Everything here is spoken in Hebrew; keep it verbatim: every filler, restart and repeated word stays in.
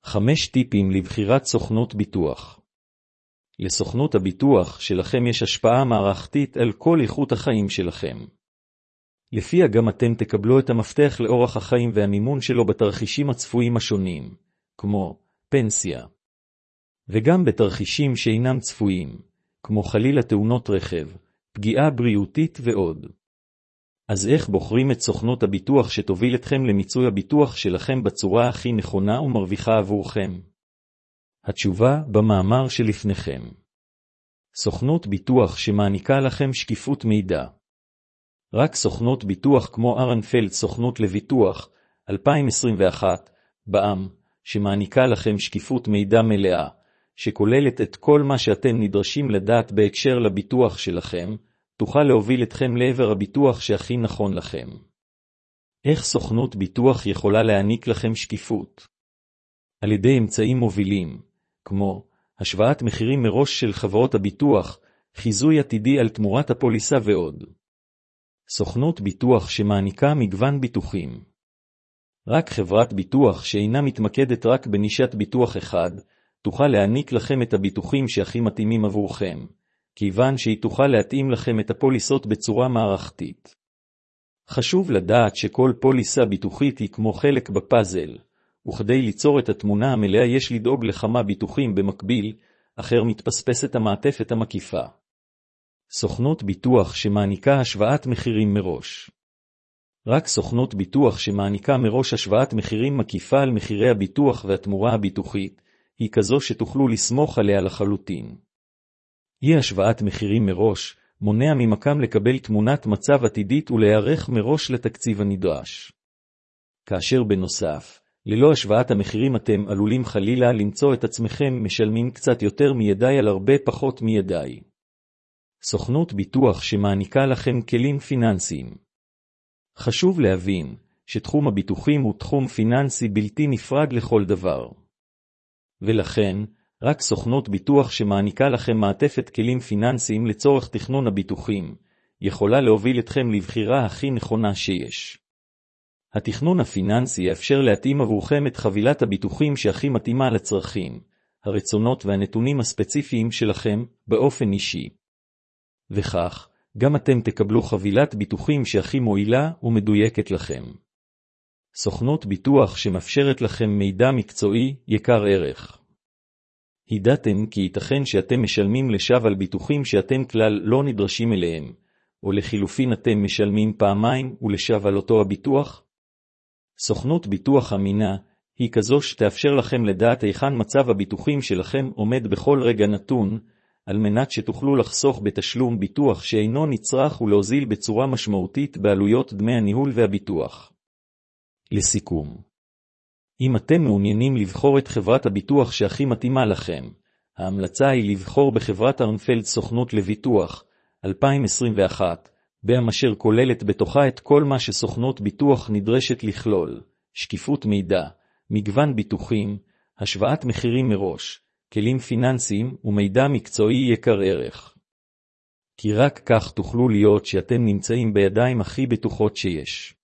חמש טיפים לבחירת סוכנות ביטוח. לסוכנות הביטוח שלכם יש השפעה מערכתית על כל איכות החיים שלכם. לפיה גם אתם תקבלו את המפתח לאורח החיים והמימון שלו בתרחישים הצפויים השונים, כמו פנסיה. וגם בתרחישים שאינם צפויים, כמו חלילה תאונות רכב, פגיעה בריאותית ועוד. אז איך בוחרים את סוכנות הביטוח שתוביל אתכם למיצוי הביטוח שלכם בצורה הכי נכונה ומרוויחה עבורכם? התשובה במאמר שלפניכם. סוכנות ביטוח שמעניקה לכם שקיפות מידע. רק סוכנות ביטוח כמו ארנפלד סוכנות לביטוח אלפיים עשרים ואחת בע"מ, שמעניקה לכם שקיפות מידע מלאה, שכוללת את כל מה שאתם נדרשים לדעת בהקשר לביטוח שלכם, תוכל להוביל אתכם לעבר הביטוח שהכי נכון לכם. איך סוכנות ביטוח יכולה להעניק לכם שקיפות? על ידי אמצעים מובילים, כמו השוואת מחירים מראש של חברות הביטוח, חיזוי עתידי על תמורת הפוליסה ועוד. סוכנות ביטוח שמעניקה מגוון ביטוחים. רק חברת ביטוח שאינה מתמקדת רק בנישת ביטוח אחד, תוכל להעניק לכם את הביטוחים שהכי מתאימים עבורכם, כיוון שהיא תוכל להתאים לכם את הפוליסות בצורה מערכתית. חשוב לדעת שכל פוליסה ביטוחית היא כמו חלק בפאזל, וכדי ליצור את התמונה המלאה יש לדאוג לכמה ביטוחים במקביל, אחר מתפספסת המעטפת המקיפה. סוכנות ביטוח שמעניקה השוואת מחירים מראש. רק סוכנות ביטוח שמעניקה מראש השוואת מחירים מקיפה על מחירי הביטוח והתמורה הביטוחית, היא כזו שתוכלו לסמוך עליה לחלוטין. אי השוואת מחירים מראש, מונע ממקם לקבל תמונת מצב עתידית ולהיערך מראש לתקציב הנדרש. כאשר בנוסף, ללא השוואת המחירים אתם עלולים חלילה למצוא את עצמכם משלמים קצת יותר מידי על הרבה פחות מידי. סוכנות ביטוח שמעניקה לכם כלים פיננסיים. חשוב להבין שתחום הביטוחים הוא תחום פיננסי בלתי נפרד לכל דבר. ולכן, רק סוכנות ביטוח שמעניקה לכם מעטפת כלים פיננסיים לצורך תכנון הביטוחים, יכולה להוביל אתכם לבחירה הכי נכונה שיש. התכנון הפיננסי יאפשר להתאים עבורכם את חבילת הביטוחים שהכי מתאימה לצרכים, הרצונות והנתונים הספציפיים שלכם באופן אישי. וכך, גם אתם תקבלו חבילת ביטוחים שהכי מועילה ומדויקת לכם. סוכנות ביטוח שמאפשרת לכם מידע מקצועי יקר ערך. ידעתם כי ייתכן שאתם משלמים לשווא על ביטוחים שאתם כלל לא נדרשים אליהם, או לחילופין אתם משלמים פעמיים ולשווא על אותו הביטוח? סוכנות ביטוח אמינה היא כזו שתאפשר לכם לדעת היכן מצב הביטוחים שלכם עומד בכל רגע נתון, על מנת שתוכלו לחסוך בתשלום ביטוח שאינו נצרך ולהוזיל בצורה משמעותית בעלויות דמי הניהול והביטוח. לסיכום, אם אתם מעוניינים לבחור את חברת הביטוח שהכי מתאימה לכם, ההמלצה היא לבחור בחברת ארנפלד סוכנות לביטוח אלפיים עשרים ואחת, בע"מ אשר כוללת בתוכה את כל מה שסוכנות ביטוח נדרשת לכלול, שקיפות מידע, מגוון ביטוחים, השוואת מחירים מראש, כלים פיננסיים ומידע מקצועי יקר ערך. כי רק כך תוכלו להיות שאתם נמצאים בידיים הכי בטוחות שיש.